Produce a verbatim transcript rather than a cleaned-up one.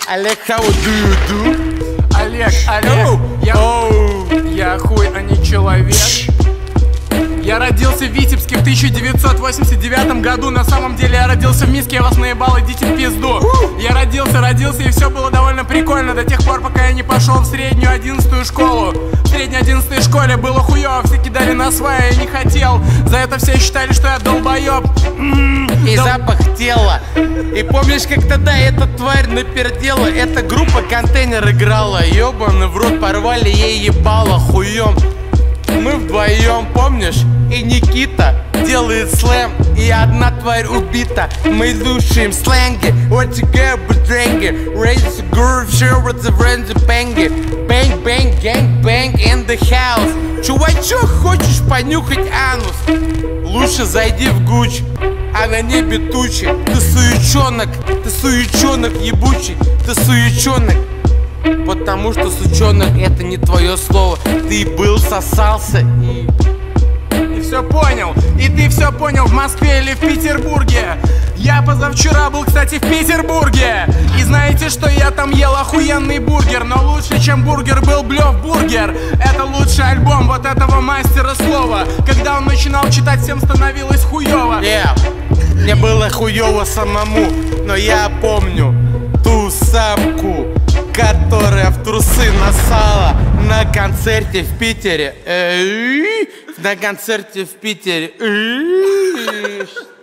Олег, how do you do? Олег, Олег, Oh, я, oh. я хуй, а не человек. Я родился в Витебске в тысяча девятьсот восемьдесят девятом году. На самом деле я родился в Минске, я вас наебал, идите в пизду. Я родился, родился, и все было довольно прикольно до тех пор, пока я не пошел в среднюю одиннадцатую школу. В средней одиннадцатой школе было хуёво, все кидали на свая, я не хотел. За это все считали, что я долбоёб. И Дол... запах тела. И помнишь, как тогда эта тварь напердела? Эта группа «Контейнер» играла. Ёбаный в рот, порвали ей ебало хуем. Мы вдвоем, помнишь? И Никита делает слэм, и одна тварь убита. Мы слушаем сленги, what you get, быстренько. Raise the groove, share with the friends and bang it. Bang, bang, gang, bang in the house. Чувачок, хочешь понюхать анус? Лучше зайди в Гуч, а на небе тучи. Ты суючонок, ты суючонок ебучий, ты суючонок. Потому что, сучонок, это не твое слово. Ты был, сосался и... И все понял, и ты все понял в Москве или в Петербурге. Я позавчера был, кстати, в Петербурге. И знаете, что я там ел охуенный бургер. Но лучше, чем бургер, был Блёв Бургер. Это лучший альбом вот этого мастера слова. Когда он начинал читать, всем становилось хуёво. Yeah. Мне было хуёво самому, но я помню ту самку, которая в трусы насала на концерте в Питере. На концерте в Питере.